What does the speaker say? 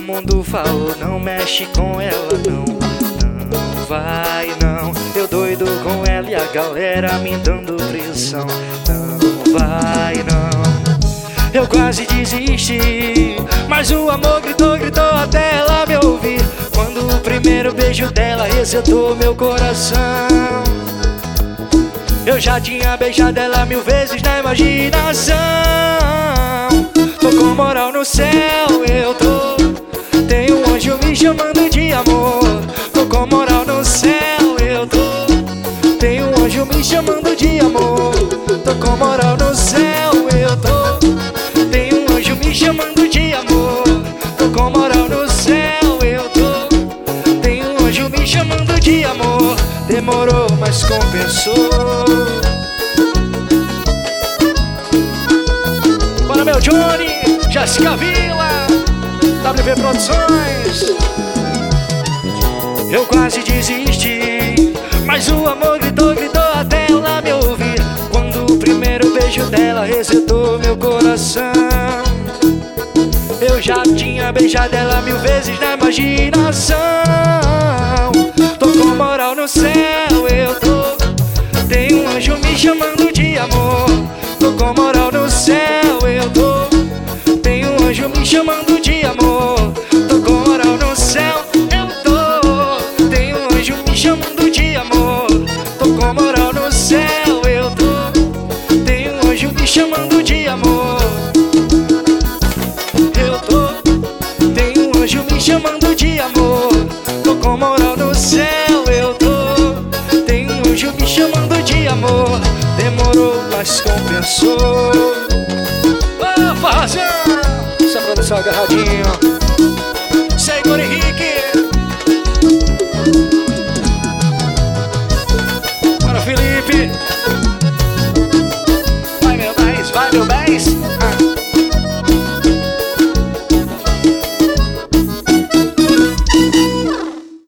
mundo falou, não mexe com ela não. Não vai não, eu doido com ela e a galera me dando pressão. Não vai não, eu quase desisti, mas o amor gritou, gritou até ela me ouvir. Quando o primeiro beijo dela resetou meu coração. Eu já tinha beijado ela 1000 vezes na imaginação. Tô com moral no céu, eu tô. Tem um anjo me chamando de amor. Tô com moral no céu, eu tô. Tem um anjo me chamando de amor. Tô com moral no céu, eu tô. Tem um anjo me chamando de amor. Tô com moral no céu, eu tô. Tem um anjo me chamando de amor. Demorou, mas compensou. Bora meu Johnny, Jéssica Vila, WV Produções. Eu quase desisti, mas o amor gritou, gritou até ela me ouvir. Quando o primeiro beijo dela resetou meu coração. Eu já tinha beijado ela 1000 vezes na imaginação. Tô com moral no céu, eu tô. Tem um anjo me chamando de amor. Tô com moral no céu, eu tô. Tem um anjo me chamando de amor. Tô com moral no céu, eu tô. Tem um anjo me chamando de amor. Tô com moral no céu, eu tô. Tem um anjo me chamando de amor. Eu tô. Tem um anjo me chamando de amor. Tô com moral no céu, eu tô. Tem um anjo me chamando de amor. Demorou, mas compensou. Ô, Farrazão, essa produção agarradinho. Senhor Henrique,